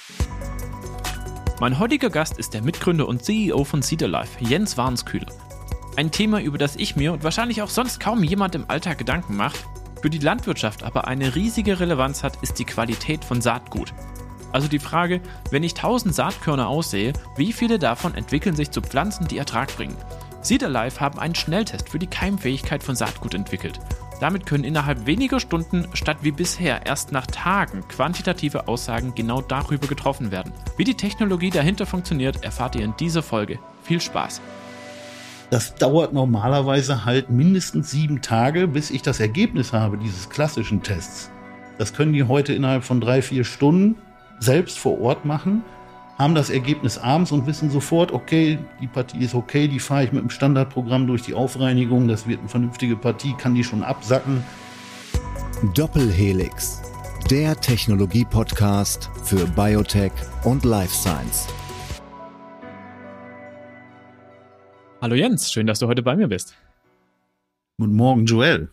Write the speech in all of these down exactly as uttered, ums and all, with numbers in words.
Mein heutiger Gast ist der Mitgründer und C E O von Seed Alive, Jens Warnskühler. Ein Thema, über das ich mir und wahrscheinlich auch sonst kaum jemand im Alltag Gedanken macht, für die Landwirtschaft aber eine riesige Relevanz hat, ist die Qualität von Saatgut. Also die Frage, wenn ich tausend Saatkörner aussähe, wie viele davon entwickeln sich zu Pflanzen, die Ertrag bringen? Seed Alive haben einen Schnelltest für die Keimfähigkeit von Saatgut entwickelt. Damit können innerhalb weniger Stunden statt wie bisher erst nach Tagen quantitative Aussagen genau darüber getroffen werden. Wie die Technologie dahinter funktioniert, erfahrt ihr in dieser Folge. Viel Spaß! Das dauert normalerweise halt mindestens sieben Tage, bis ich das Ergebnis habe dieses klassischen Tests. Das können die heute innerhalb von drei, vier Stunden selbst vor Ort machen, haben das Ergebnis abends und wissen sofort, okay, die Partie ist okay, die fahre ich mit dem Standardprogramm durch die Aufreinigung, das wird eine vernünftige Partie, kann die schon absacken. Doppelhelix, der Technologie-Podcast für Biotech und Life Science. Hallo Jens, schön, dass du heute bei mir bist. Guten Morgen, Joel.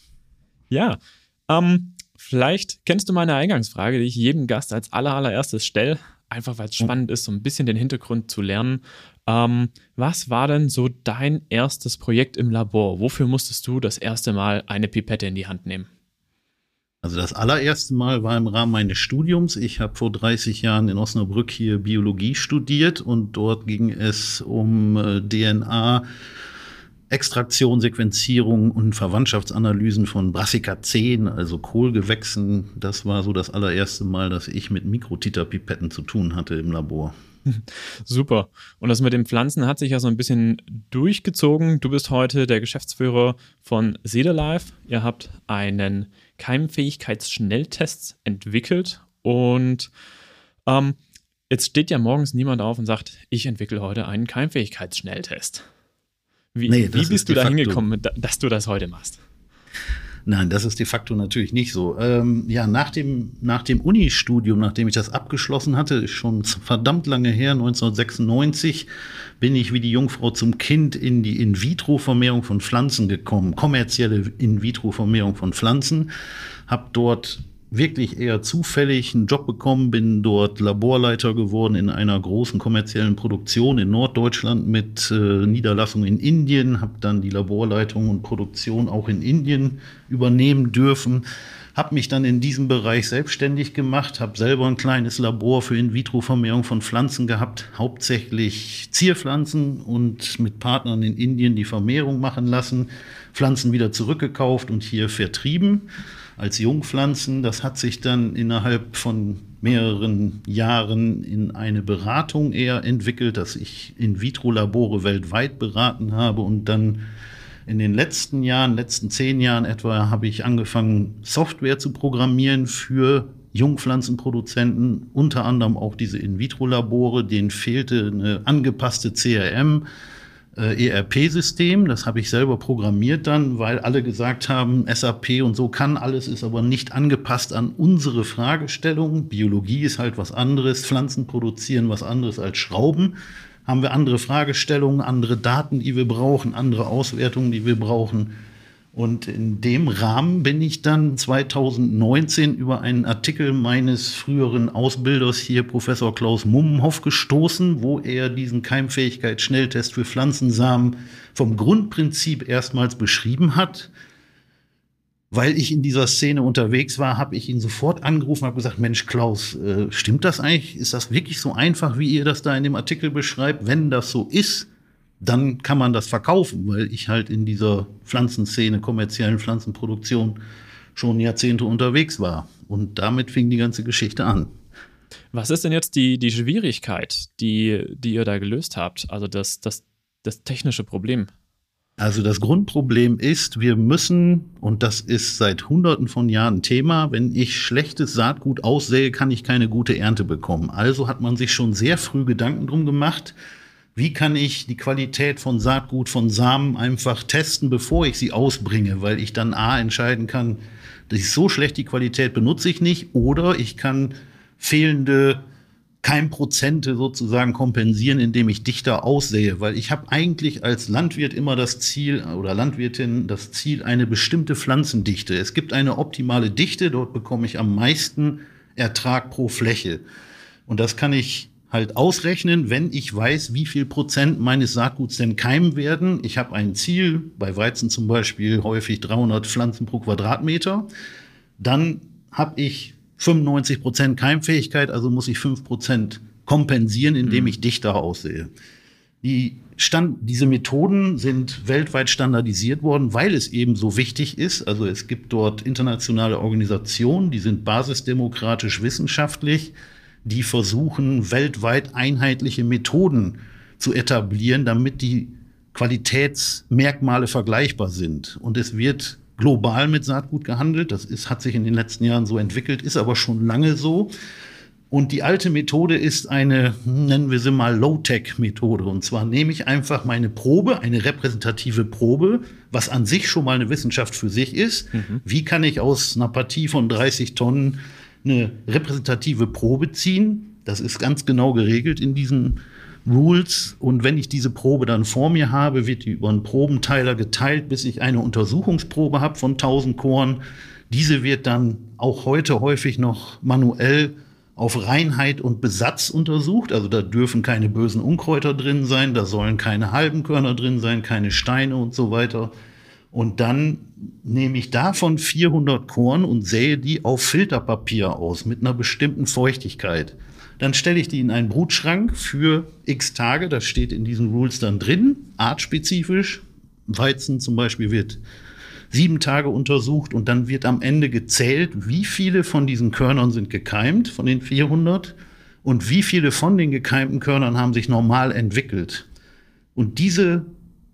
Ja, ähm, vielleicht kennst du meine Eingangsfrage, die ich jedem Gast als aller, allererstes stelle. Einfach weil es spannend ist, so ein bisschen den Hintergrund zu lernen. Ähm, was war denn so dein erstes Projekt im Labor? Wofür musstest du das erste Mal eine Pipette in die Hand nehmen? Also das allererste Mal war im Rahmen meines Studiums. Ich habe vor dreißig Jahren in Osnabrück hier Biologie studiert und dort ging es um äh, D N A, Extraktion, Sequenzierung und Verwandtschaftsanalysen von Brassica zehn, also Kohlgewächsen. Das war so das allererste Mal, dass ich mit Mikrotiterpipetten zu tun hatte im Labor. Super. Und das mit den Pflanzen hat sich ja so ein bisschen durchgezogen. Du bist heute der Geschäftsführer von Seed Alive. Ihr habt einen Keimfähigkeitsschnelltest entwickelt und ähm, jetzt steht ja morgens niemand auf und sagt, ich entwickle heute einen Keimfähigkeitsschnelltest. Wie, nee, wie bist du da hingekommen, dass du das heute machst? Nein, das ist de facto natürlich nicht so. Ähm, ja, nach dem, nach dem Uni-Studium, nachdem ich das abgeschlossen hatte, ist schon verdammt lange her, neunzehnhundertsechsundneunzig, bin ich wie die Jungfrau zum Kind in die In-vitro-Vermehrung von Pflanzen gekommen, kommerzielle In-vitro-Vermehrung von Pflanzen, habe dort wirklich eher zufällig einen Job bekommen, bin dort Laborleiter geworden in einer großen kommerziellen Produktion in Norddeutschland mit äh, Niederlassung in Indien, habe dann die Laborleitung und Produktion auch in Indien übernehmen dürfen, habe mich dann in diesem Bereich selbstständig gemacht, habe selber ein kleines Labor für In-vitro-Vermehrung von Pflanzen gehabt, hauptsächlich Zierpflanzen und mit Partnern in Indien die Vermehrung machen lassen, Pflanzen wieder zurückgekauft und hier vertrieben als Jungpflanzen. Das hat sich dann innerhalb von mehreren Jahren in eine Beratung eher entwickelt, dass ich In-vitro-Labore weltweit beraten habe und dann in den letzten Jahren, letzten zehn Jahren etwa, habe ich angefangen, Software zu programmieren für Jungpflanzenproduzenten, unter anderem auch diese In-vitro-Labore, denen fehlte eine angepasste C R M, E R P-System, das habe ich selber programmiert dann, weil alle gesagt haben, S A P und so kann alles, ist aber nicht angepasst an unsere Fragestellung. Biologie ist halt was anderes, Pflanzen produzieren was anderes als Schrauben. Haben wir andere Fragestellungen, andere Daten, die wir brauchen, andere Auswertungen, die wir brauchen. Und in dem Rahmen bin ich dann zweitausendneunzehn über einen Artikel meines früheren Ausbilders hier, Professor Klaus Mummenhoff, gestoßen, wo er diesen Keimfähigkeitsschnelltest für Pflanzensamen vom Grundprinzip erstmals beschrieben hat. Weil ich in dieser Szene unterwegs war, habe ich ihn sofort angerufen und habe gesagt, Mensch Klaus, äh, stimmt das eigentlich? Ist das wirklich so einfach, wie ihr das da in dem Artikel beschreibt? Wenn das so ist, dann kann man das verkaufen, weil ich halt in dieser Pflanzenszene, kommerziellen Pflanzenproduktion schon Jahrzehnte unterwegs war. Und damit fing die ganze Geschichte an. Was ist denn jetzt die, die Schwierigkeit, die, die ihr da gelöst habt? Also das, das, das technische Problem? Also das Grundproblem ist, wir müssen, und das ist seit Hunderten von Jahren Thema, wenn ich schlechtes Saatgut aussähe, kann ich keine gute Ernte bekommen. Also hat man sich schon sehr früh Gedanken drum gemacht, wie kann ich die Qualität von Saatgut, von Samen einfach testen, bevor ich sie ausbringe, weil ich dann A entscheiden kann, das ist so schlecht, die Qualität benutze ich nicht, oder ich kann fehlende Keimprozente sozusagen kompensieren, indem ich dichter aussähe, weil ich habe eigentlich als Landwirt immer das Ziel oder Landwirtin das Ziel, eine bestimmte Pflanzendichte. Es gibt eine optimale Dichte, dort bekomme ich am meisten Ertrag pro Fläche. Und das kann ich halt ausrechnen, wenn ich weiß, wie viel Prozent meines Saatguts denn keimen werden. Ich habe ein Ziel, bei Weizen zum Beispiel häufig dreihundert Pflanzen pro Quadratmeter. Dann habe ich fünfundneunzig Prozent Keimfähigkeit, also muss ich fünf Prozent kompensieren, indem ich dichter aussehe. Die Stand, diese Methoden sind weltweit standardisiert worden, weil es eben so wichtig ist. Also es gibt dort internationale Organisationen, die sind basisdemokratisch wissenschaftlich, die versuchen, weltweit einheitliche Methoden zu etablieren, damit die Qualitätsmerkmale vergleichbar sind. Und es wird global mit Saatgut gehandelt. Das ist, hat sich in den letzten Jahren so entwickelt, ist aber schon lange so. Und die alte Methode ist eine, nennen wir sie mal Low-Tech-Methode. Und zwar nehme ich einfach meine Probe, eine repräsentative Probe, was an sich schon mal eine Wissenschaft für sich ist. Mhm. Wie kann ich aus einer Partie von dreißig Tonnen eine repräsentative Probe ziehen? Das ist ganz genau geregelt in diesen Rules. Und wenn ich diese Probe dann vor mir habe, wird die über einen Probenteiler geteilt, bis ich eine Untersuchungsprobe habe von tausend Korn. Diese wird dann auch heute häufig noch manuell auf Reinheit und Besatz untersucht. Also da dürfen keine bösen Unkräuter drin sein, da sollen keine halben Körner drin sein, keine Steine und so weiter. Und dann nehme ich davon vierhundert Korn und sähe die auf Filterpapier aus mit einer bestimmten Feuchtigkeit. Dann stelle ich die in einen Brutschrank für x Tage. Das steht in diesen Rules dann drin, artspezifisch. Weizen zum Beispiel wird sieben Tage untersucht und dann wird am Ende gezählt, wie viele von diesen Körnern sind gekeimt, von den vierhundert, und wie viele von den gekeimten Körnern haben sich normal entwickelt. Und diese,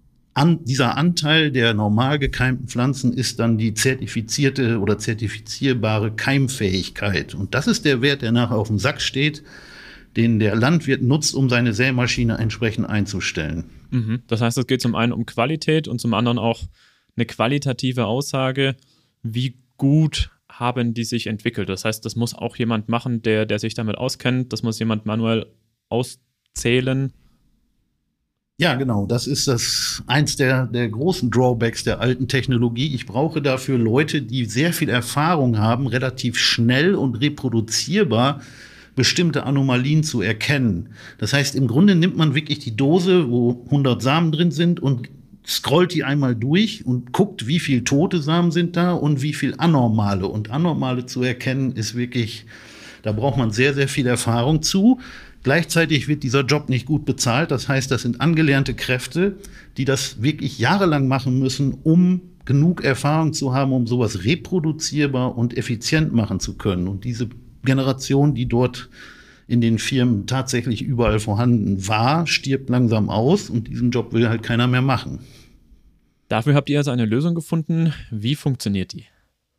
an, dieser Anteil der normal gekeimten Pflanzen ist dann die zertifizierte oder zertifizierbare Keimfähigkeit. Und das ist der Wert, der nachher auf dem Sack steht, den der Landwirt nutzt, um seine Sämaschine entsprechend einzustellen. Mhm. Das heißt, es geht zum einen um Qualität und zum anderen auch eine qualitative Aussage, wie gut haben die sich entwickelt. Das heißt, das muss auch jemand machen, der, der sich damit auskennt. Das muss jemand manuell auszählen. Ja, genau. Das ist das eins der, der großen Drawbacks der alten Technologie. Ich brauche dafür Leute, die sehr viel Erfahrung haben, relativ schnell und reproduzierbar bestimmte Anomalien zu erkennen. Das heißt, im Grunde nimmt man wirklich die Dose, wo hundert Samen drin sind, und scrollt die einmal durch und guckt, wie viel tote Samen sind da und wie viel anormale. Und anormale zu erkennen ist wirklich, da braucht man sehr, sehr viel Erfahrung zu. Gleichzeitig wird dieser Job nicht gut bezahlt. Das heißt, das sind angelernte Kräfte, die das wirklich jahrelang machen müssen, um genug Erfahrung zu haben, um sowas reproduzierbar und effizient machen zu können. Und diese Generation, die dort in den Firmen tatsächlich überall vorhanden war, stirbt langsam aus, und diesen Job will halt keiner mehr machen. Dafür habt ihr also eine Lösung gefunden. Wie funktioniert die?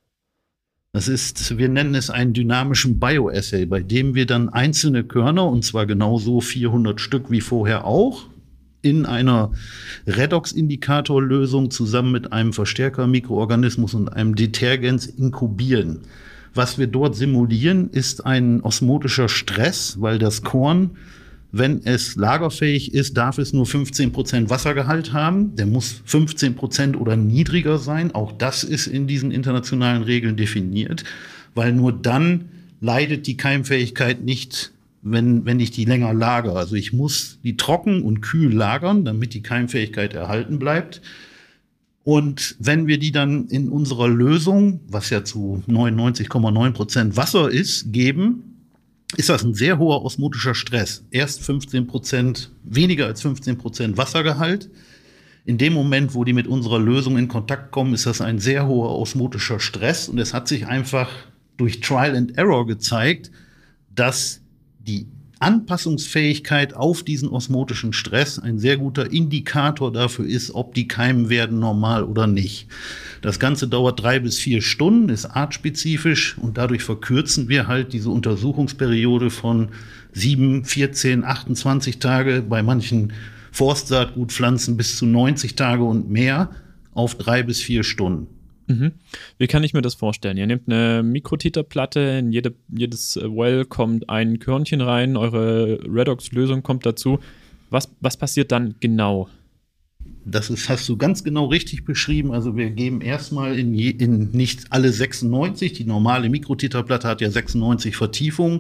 Das ist, wir nennen es einen dynamischen Bioassay, bei dem wir dann einzelne Körner, und zwar genauso vierhundert Stück wie vorher auch, in einer Redox-Indikator-Lösung zusammen mit einem Verstärker-Mikroorganismus und einem Detergens inkubieren. Was wir dort simulieren, ist ein osmotischer Stress, weil das Korn, wenn es lagerfähig ist, darf es nur fünfzehn Prozent Wassergehalt haben. Der muss fünfzehn Prozent oder niedriger sein. Auch das ist in diesen internationalen Regeln definiert, weil nur dann leidet die Keimfähigkeit nicht, wenn, wenn ich die länger lagere. Also ich muss die trocken und kühl lagern, damit die Keimfähigkeit erhalten bleibt. Und wenn wir die dann in unserer Lösung, was ja zu neunundneunzig Komma neun Prozent Wasser ist, geben, ist das ein sehr hoher osmotischer Stress. Erst fünfzehn Prozent, weniger als fünfzehn Prozent Wassergehalt. In dem Moment, wo die mit unserer Lösung in Kontakt kommen, ist das ein sehr hoher osmotischer Stress. Und es hat sich einfach durch Trial and Error gezeigt, dass die Anpassungsfähigkeit auf diesen osmotischen Stress ein sehr guter Indikator dafür ist, ob die keimen werden normal oder nicht. Das Ganze dauert drei bis vier Stunden, ist artspezifisch, und dadurch verkürzen wir halt diese Untersuchungsperiode von sieben, vierzehn, achtundzwanzig Tage, bei manchen Forstsaatgutpflanzen bis zu neunzig Tage und mehr, auf drei bis vier Stunden. Mhm. Wie kann ich mir das vorstellen? Ihr nehmt eine Mikrotiterplatte, in jede, jedes Well kommt ein Körnchen rein, eure Redox-Lösung kommt dazu. Was, was passiert dann genau? Das ist, hast du ganz genau richtig beschrieben. Also wir geben erstmal in, je, in nicht alle sechsundneunzig, die normale Mikrotiterplatte hat ja sechsundneunzig Vertiefungen.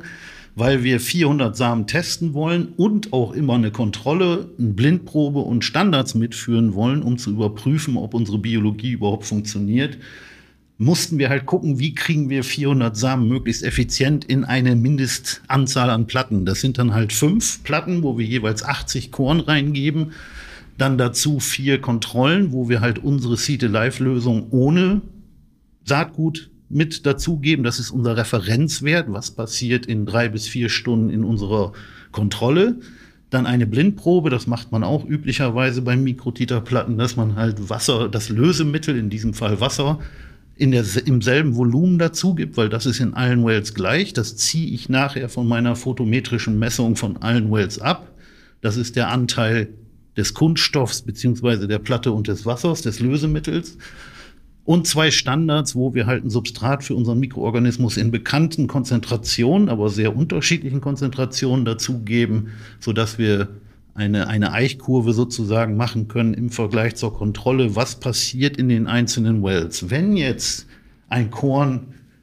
weil wir vierhundert Samen testen wollen und auch immer eine Kontrolle, eine Blindprobe und Standards mitführen wollen, um zu überprüfen, ob unsere Biologie überhaupt funktioniert, mussten wir halt gucken, wie kriegen wir vierhundert Samen möglichst effizient in eine Mindestanzahl an Platten. Das sind dann halt fünf Platten, wo wir jeweils achtzig Korn reingeben. Dann dazu vier Kontrollen, wo wir halt unsere Seed-Alive-Lösung ohne Saatgut mit dazugeben. Das ist unser Referenzwert, was passiert in drei bis vier Stunden in unserer Kontrolle. Dann eine Blindprobe, das macht man auch üblicherweise bei Mikrotiterplatten, dass man halt Wasser, das Lösemittel, in diesem Fall Wasser, in der, im selben Volumen dazu gibt, weil das ist in allen Wells gleich. Das ziehe ich nachher von meiner photometrischen Messung von allen Wells ab. Das ist der Anteil des Kunststoffs beziehungsweise der Platte und des Wassers, des Lösemittels. Und zwei Standards, wo wir halt ein Substrat für unseren Mikroorganismus in bekannten Konzentrationen, aber sehr unterschiedlichen Konzentrationen dazugeben, sodass wir eine, eine Eichkurve sozusagen machen können im Vergleich zur Kontrolle, was passiert in den einzelnen Wells. Wenn jetzt ein Korn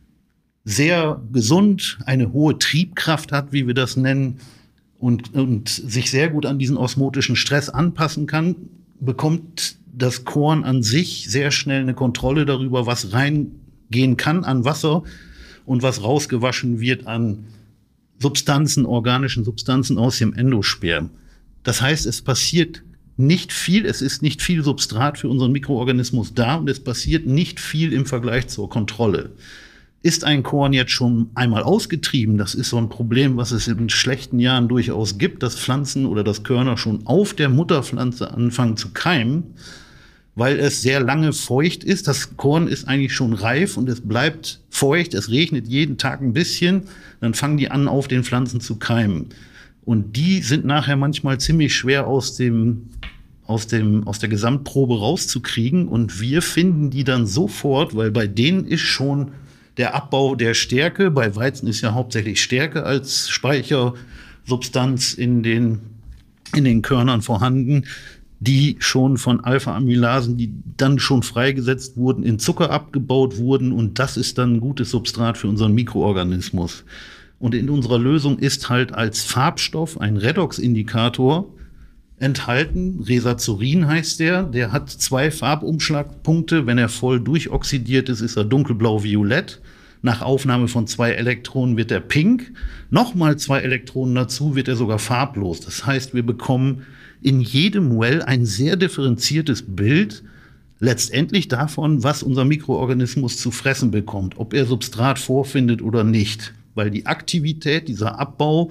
sehr gesund, eine hohe Triebkraft hat, wie wir das nennen, und, und sich sehr gut an diesen osmotischen Stress anpassen kann, bekommt das Korn an sich sehr schnell eine Kontrolle darüber, was reingehen kann an Wasser und was rausgewaschen wird an Substanzen, organischen Substanzen aus dem Endosperm. Das heißt, es passiert nicht viel, es ist nicht viel Substrat für unseren Mikroorganismus da und es passiert nicht viel im Vergleich zur Kontrolle. Ist ein Korn jetzt schon einmal ausgetrieben, das ist so ein Problem, was es in schlechten Jahren durchaus gibt, dass Pflanzen oder dass Körner schon auf der Mutterpflanze anfangen zu keimen, weil es sehr lange feucht ist. Das Korn ist eigentlich schon reif und es bleibt feucht, es regnet jeden Tag ein bisschen, dann fangen die an, auf den Pflanzen zu keimen. Und die sind nachher manchmal ziemlich schwer aus dem, aus dem, aus der Gesamtprobe rauszukriegen und wir finden die dann sofort, weil bei denen ist schon der Abbau der Stärke, bei Weizen ist ja hauptsächlich Stärke als Speichersubstanz in den, in den Körnern vorhanden, die schon von Alpha-Amylasen, die dann schon freigesetzt wurden, in Zucker abgebaut wurden und das ist dann ein gutes Substrat für unseren Mikroorganismus. Und in unserer Lösung ist halt als Farbstoff ein Redox-Indikator enthalten. Resazurin heißt der. Der hat zwei Farbumschlagpunkte. Wenn er voll durchoxidiert ist, ist er dunkelblau-violett. Nach Aufnahme von zwei Elektronen wird er pink. Nochmal zwei Elektronen dazu, wird er sogar farblos. Das heißt, wir bekommen in jedem Well ein sehr differenziertes Bild, letztendlich davon, was unser Mikroorganismus zu fressen bekommt, ob er Substrat vorfindet oder nicht. Weil die Aktivität, dieser Abbau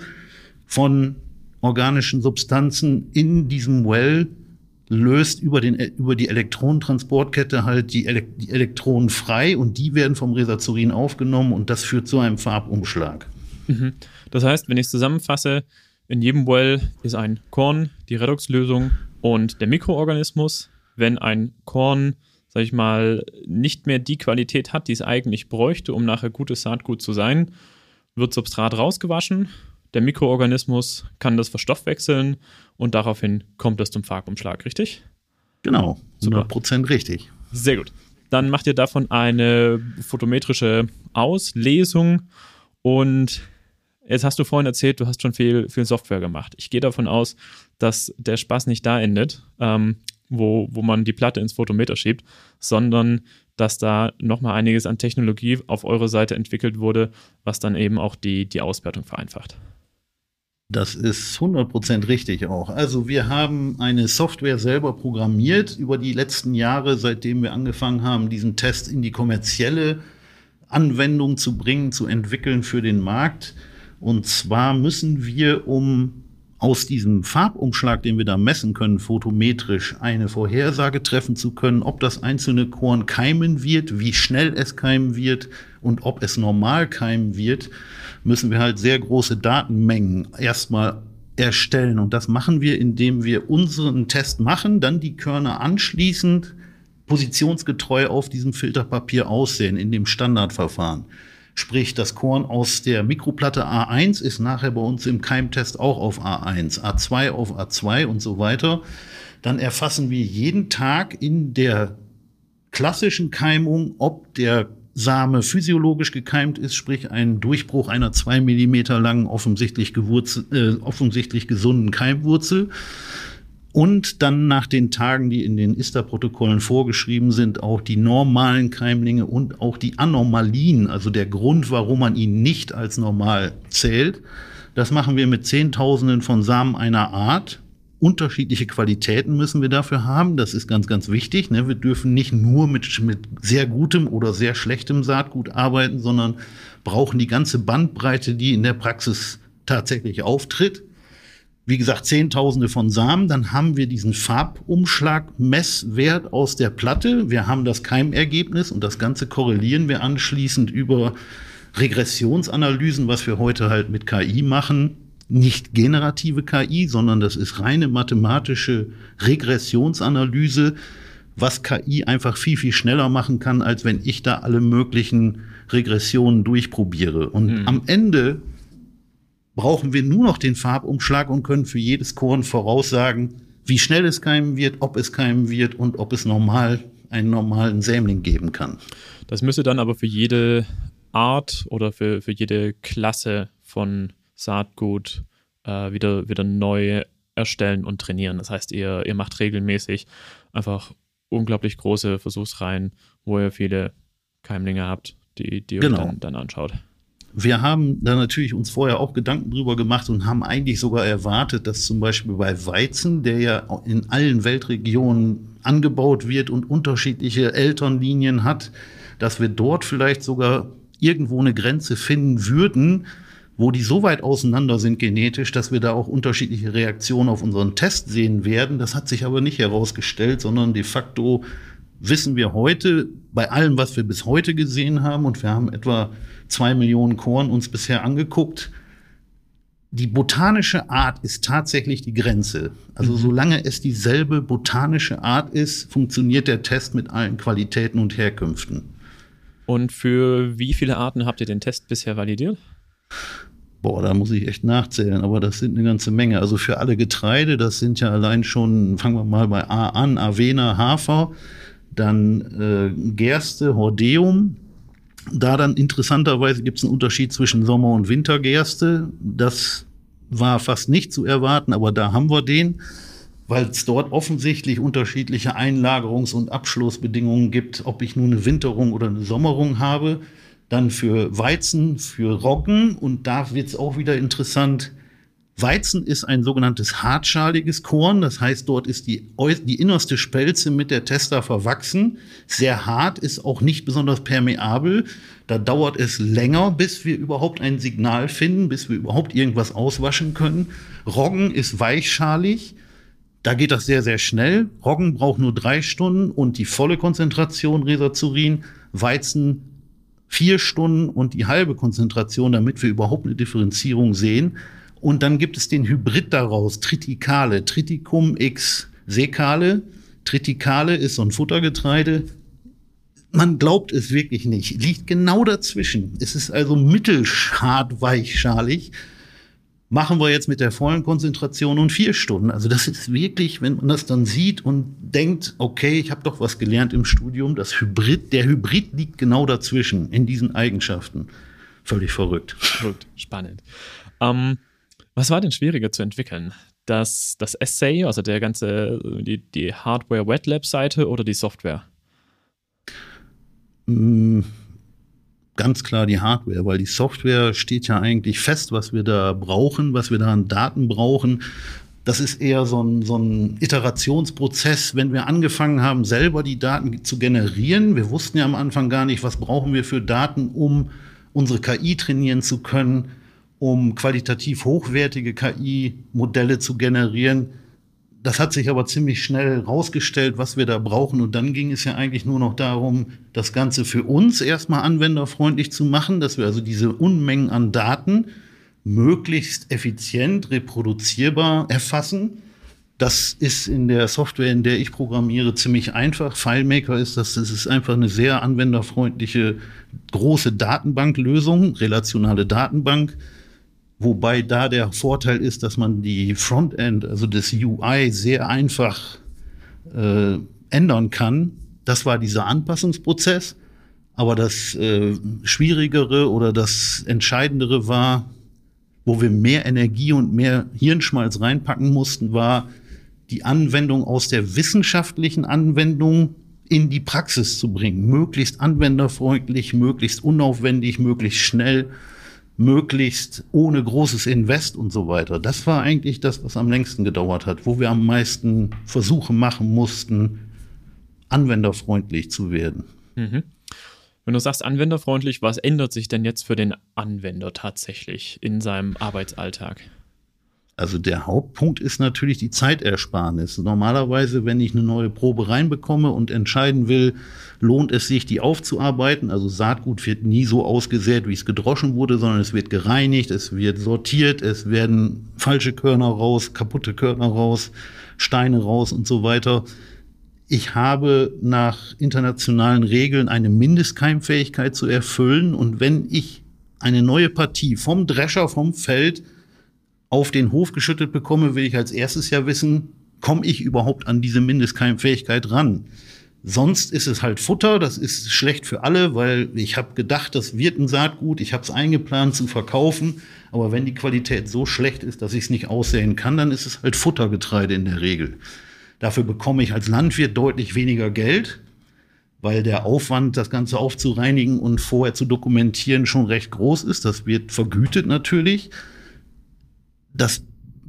von organischen Substanzen in diesem Well löst über, den, über die Elektronentransportkette halt die, Ele- die Elektronen frei und die werden vom Resazurin aufgenommen und das führt zu einem Farbumschlag. Mhm. Das heißt, wenn ich es zusammenfasse, in jedem Well ist ein Korn, die Redoxlösung und der Mikroorganismus. Wenn ein Korn, sag ich mal, nicht mehr die Qualität hat, die es eigentlich bräuchte, um nachher gutes Saatgut zu sein, wird Substrat rausgewaschen. Der Mikroorganismus kann das verstoffwechseln und daraufhin kommt es zum Farbumschlag, richtig? Genau, hundert Prozent richtig. Sehr gut. Dann macht ihr davon eine photometrische Auslesung und jetzt hast du vorhin erzählt, du hast schon viel, viel Software gemacht. Ich gehe davon aus, dass der Spaß nicht da endet, ähm, wo, wo man die Platte ins Photometer schiebt, sondern dass da nochmal einiges an Technologie auf eurer Seite entwickelt wurde, was dann eben auch die, die Auswertung vereinfacht. Das ist hundert Prozent richtig auch. Also wir haben eine Software selber programmiert über die letzten Jahre, seitdem wir angefangen haben, diesen Test in die kommerzielle Anwendung zu bringen, zu entwickeln für den Markt. Und zwar müssen wir, um aus diesem Farbumschlag, den wir da messen können, photometrisch eine Vorhersage treffen zu können, ob das einzelne Korn keimen wird, wie schnell es keimen wird und ob es normal keimen wird, müssen wir halt sehr große Datenmengen erstmal erstellen. Und das machen wir, indem wir unseren Test machen, dann die Körner anschließend positionsgetreu auf diesem Filterpapier aussehen, in dem Standardverfahren. Sprich, das Korn aus der Mikroplatte A eins ist nachher bei uns im Keimtest auch auf A eins, A zwei auf A zwei und so weiter. Dann erfassen wir jeden Tag in der klassischen Keimung, ob der Same physiologisch gekeimt ist, sprich ein Durchbruch einer zwei Millimeter langen, offensichtlich, gewurzel, äh, offensichtlich gesunden Keimwurzel. Und dann nach den Tagen, die in den I S T A-Protokollen vorgeschrieben sind, auch die normalen Keimlinge und auch die Anomalien, also der Grund, warum man ihn nicht als normal zählt. Das machen wir mit Zehntausenden von Samen einer Art. Unterschiedliche Qualitäten müssen wir dafür haben. Das ist ganz, ganz wichtig. Ne? Wir dürfen nicht nur mit, mit sehr gutem oder sehr schlechtem Saatgut arbeiten, sondern brauchen die ganze Bandbreite, die in der Praxis tatsächlich auftritt. Wie gesagt, Zehntausende von Samen, dann haben wir diesen Farbumschlag-Messwert aus der Platte. Wir haben das Keimergebnis und das Ganze korrelieren wir anschließend über Regressionsanalysen, was wir heute halt mit K I machen. Nicht generative K I, sondern das ist reine mathematische Regressionsanalyse, was K I einfach viel, viel schneller machen kann, als wenn ich da alle möglichen Regressionen durchprobiere. Und mhm. am Ende brauchen wir nur noch den Farbumschlag und können für jedes Korn voraussagen, wie schnell es keimen wird, ob es keimen wird und ob es normal einen normalen Sämling geben kann. Das müsste dann aber für jede Art oder für, für jede Klasse von Saatgut äh, wieder, wieder neu erstellen und trainieren. Das heißt, ihr, ihr macht regelmäßig einfach unglaublich große Versuchsreihen, wo ihr viele Keimlinge habt, die, die ihr genau. dann, dann anschaut. Wir haben da natürlich uns vorher auch Gedanken drüber gemacht und haben eigentlich sogar erwartet, dass zum Beispiel bei Weizen, der ja in allen Weltregionen angebaut wird und unterschiedliche Elternlinien hat, dass wir dort vielleicht sogar irgendwo eine Grenze finden würden, wo die so weit auseinander sind genetisch, dass wir da auch unterschiedliche Reaktionen auf unseren Test sehen werden. Das hat sich aber nicht herausgestellt, sondern de facto wissen wir heute, bei allem, was wir bis heute gesehen haben, und wir haben etwa zwei Millionen Korn uns bisher angeguckt, die botanische Art ist tatsächlich die Grenze. Also mhm. solange es dieselbe botanische Art ist, funktioniert der Test mit allen Qualitäten und Herkünften. Und für wie viele Arten habt ihr den Test bisher validiert? Boah, da muss ich echt nachzählen, aber das sind eine ganze Menge. Also für alle Getreide, das sind ja allein schon, fangen wir mal bei A an, Avena, Hafer, dann äh, Gerste, Hordeum. Da dann interessanterweise gibt es einen Unterschied zwischen Sommer- und Wintergerste. Das war fast nicht zu erwarten, aber da haben wir den, weil es dort offensichtlich unterschiedliche Einlagerungs- und Abschlussbedingungen gibt, ob ich nun eine Winterung oder eine Sommerung habe. Dann für Weizen, für Roggen, und da wird es auch wieder interessant. Weizen ist ein sogenanntes hartschaliges Korn, das heißt, dort ist die, die innerste Spelze mit der Testa verwachsen. Sehr hart, ist auch nicht besonders permeabel. Da dauert es länger, bis wir überhaupt ein Signal finden, bis wir überhaupt irgendwas auswaschen können. Roggen ist weichschalig. Da geht das sehr, sehr schnell. Roggen braucht nur drei Stunden und die volle Konzentration Resazurin. Weizen vier Stunden und die halbe Konzentration, damit wir überhaupt eine Differenzierung sehen. Und dann gibt es den Hybrid daraus, Triticale, Triticum x Secale. Triticale ist so ein Futtergetreide. Man glaubt es wirklich nicht, liegt genau dazwischen. Es ist also mittelhart weichschalig. Machen wir jetzt mit der vollen Konzentration und vier Stunden. Also das ist wirklich, wenn man das dann sieht und denkt, okay, ich habe doch was gelernt im Studium, das Hybrid, der Hybrid liegt genau dazwischen in diesen Eigenschaften. Völlig verrückt. Verrückt, spannend. Ähm, was war denn schwieriger zu entwickeln? Das, das Assay, also der ganze, die, die Hardware-Wet-Lab-Seite oder die Software? Mm. Ganz klar die Hardware, weil die Software steht ja eigentlich fest, was wir da brauchen, was wir da an Daten brauchen. Das ist eher so ein, so ein Iterationsprozess, wenn wir angefangen haben, selber die Daten zu generieren. Wir wussten ja am Anfang gar nicht, was brauchen wir für Daten, um unsere K I trainieren zu können, um qualitativ hochwertige K I-Modelle zu generieren. Das hat sich aber ziemlich schnell rausgestellt, was wir da brauchen. Und dann ging es ja eigentlich nur noch darum, das Ganze für uns erstmal anwenderfreundlich zu machen, dass wir also diese Unmengen an Daten möglichst effizient reproduzierbar erfassen. Das ist in der Software, in der ich programmiere, ziemlich einfach. FileMaker ist das, das ist einfach eine sehr anwenderfreundliche, große Datenbanklösung, relationale Datenbank. Wobei da der Vorteil ist, dass man die Frontend, also das U I, sehr einfach äh, ändern kann. Das war dieser Anpassungsprozess. Aber das äh, Schwierigere oder das Entscheidendere war, wo wir mehr Energie und mehr Hirnschmalz reinpacken mussten, war die Anwendung aus der wissenschaftlichen Anwendung in die Praxis zu bringen. Möglichst anwenderfreundlich, möglichst unaufwendig, möglichst schnell, möglichst ohne großes Invest und so weiter. Das war eigentlich das, was am längsten gedauert hat, wo wir am meisten Versuche machen mussten, anwenderfreundlich zu werden. Mhm. Wenn du sagst anwenderfreundlich, was ändert sich denn jetzt für den Anwender tatsächlich in seinem Arbeitsalltag? Also der Hauptpunkt ist natürlich die Zeitersparnis. Normalerweise, wenn ich eine neue Probe reinbekomme und entscheiden will, lohnt es sich, die aufzuarbeiten. Also Saatgut wird nie so ausgesät, wie es gedroschen wurde, sondern es wird gereinigt, es wird sortiert, es werden falsche Körner raus, kaputte Körner raus, Steine raus und so weiter. Ich habe nach internationalen Regeln eine Mindestkeimpfähigkeit zu erfüllen. Und wenn ich eine neue Partie vom Drescher, vom Feld auf den Hof geschüttet bekomme, will ich als erstes ja wissen, komme ich überhaupt an diese Mindestkeimpfähigkeit ran? Sonst ist es halt Futter, das ist schlecht für alle, weil ich habe gedacht, das wird ein Saatgut, ich habe es eingeplant zu verkaufen, aber wenn die Qualität so schlecht ist, dass ich es nicht aussäen kann, dann ist es halt Futtergetreide in der Regel. Dafür bekomme ich als Landwirt deutlich weniger Geld, weil der Aufwand, das Ganze aufzureinigen und vorher zu dokumentieren, schon recht groß ist. Das wird vergütet natürlich. Das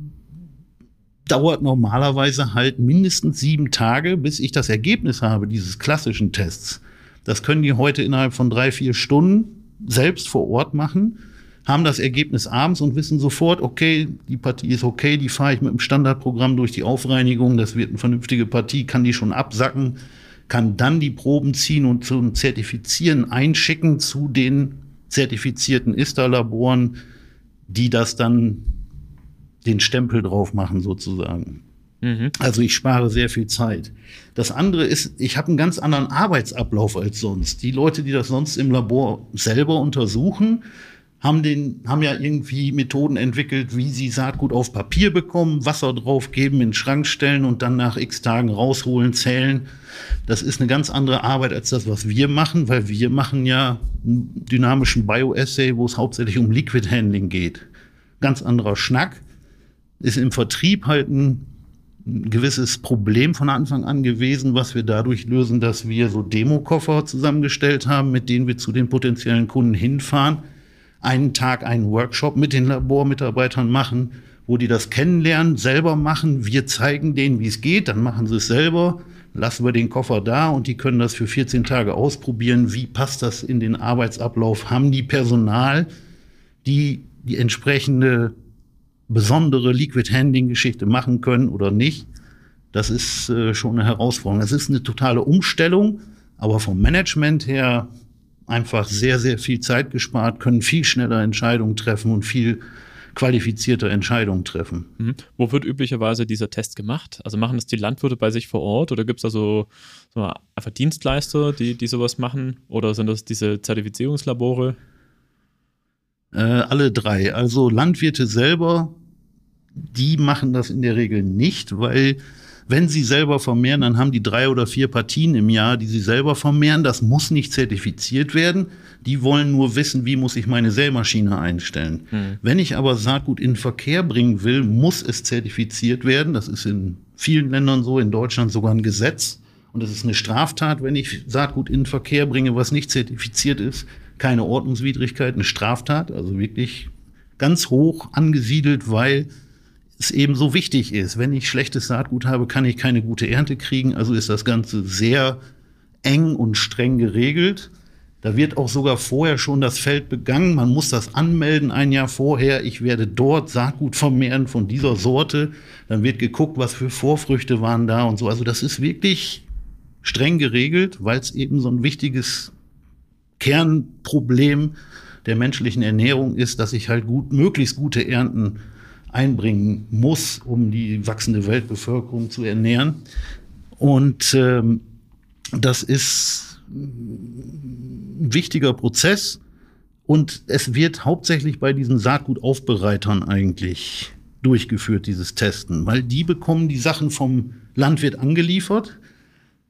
dauert normalerweise halt mindestens sieben Tage, bis ich das Ergebnis habe dieses klassischen Tests. Das können die heute innerhalb von drei, vier Stunden selbst vor Ort machen, haben das Ergebnis abends und wissen sofort, okay, die Partie ist okay, die fahre ich mit dem Standardprogramm durch die Aufreinigung, das wird eine vernünftige Partie, kann die schon absacken, kann dann die Proben ziehen und zum Zertifizieren einschicken zu den zertifizierten ISTA-Laboren, die das dann den Stempel drauf machen sozusagen. Mhm. Also ich spare sehr viel Zeit. Das andere ist, ich habe einen ganz anderen Arbeitsablauf als sonst. Die Leute, die das sonst im Labor selber untersuchen, haben den, haben ja irgendwie Methoden entwickelt, wie sie Saatgut auf Papier bekommen, Wasser draufgeben, in den Schrank stellen und dann nach x Tagen rausholen, zählen. Das ist eine ganz andere Arbeit als das, was wir machen, weil wir machen ja einen dynamischen Bioassay, wo es hauptsächlich um Liquid Handling geht. Ganz anderer Schnack. Ist im Vertrieb halt ein, ein gewisses Problem von Anfang an gewesen, was wir dadurch lösen, dass wir so Demokoffer zusammengestellt haben, mit denen wir zu den potenziellen Kunden hinfahren, einen Tag einen Workshop mit den Labormitarbeitern machen, wo die das kennenlernen, selber machen. Wir zeigen denen, wie es geht, dann machen sie es selber, lassen wir den Koffer da und die können das für vierzehn Tage ausprobieren. Wie passt das in den Arbeitsablauf? Haben die Personal, die die entsprechende besondere Liquid-Handling-Geschichte machen können oder nicht? Das ist äh, schon eine Herausforderung. Es ist eine totale Umstellung, aber vom Management her einfach sehr, sehr viel Zeit gespart, können viel schneller Entscheidungen treffen und viel qualifizierter Entscheidungen treffen. Mhm. Wo wird üblicherweise dieser Test gemacht? Also machen das die Landwirte bei sich vor Ort oder gibt es da so, so einfach Dienstleister, die, die sowas machen? Oder sind das diese Zertifizierungslabore? Äh, alle drei. Also Landwirte selber, die machen das in der Regel nicht, weil wenn sie selber vermehren, dann haben die drei oder vier Partien im Jahr, die sie selber vermehren. Das muss nicht zertifiziert werden. Die wollen nur wissen, wie muss ich meine Sämaschine einstellen. Hm. Wenn ich aber Saatgut in den Verkehr bringen will, muss es zertifiziert werden. Das ist in vielen Ländern so, in Deutschland sogar ein Gesetz. Und es ist eine Straftat, wenn ich Saatgut in den Verkehr bringe, was nicht zertifiziert ist. Keine Ordnungswidrigkeit, eine Straftat. Also wirklich ganz hoch angesiedelt, weil es eben so wichtig ist. Wenn ich schlechtes Saatgut habe, kann ich keine gute Ernte kriegen. Also ist das Ganze sehr eng und streng geregelt. Da wird auch sogar vorher schon das Feld begangen. Man muss das anmelden ein Jahr vorher. Ich werde dort Saatgut vermehren von dieser Sorte. Dann wird geguckt, was für Vorfrüchte waren da und so. Also das ist wirklich streng geregelt, weil es eben so ein wichtiges Kernproblem der menschlichen Ernährung ist, dass ich halt gut, möglichst gute Ernten einbringen muss, um die wachsende Weltbevölkerung zu ernähren. Und ähm, das ist ein wichtiger Prozess. Und es wird hauptsächlich bei diesen Saatgutaufbereitern eigentlich durchgeführt, dieses Testen. Weil die bekommen die Sachen vom Landwirt angeliefert.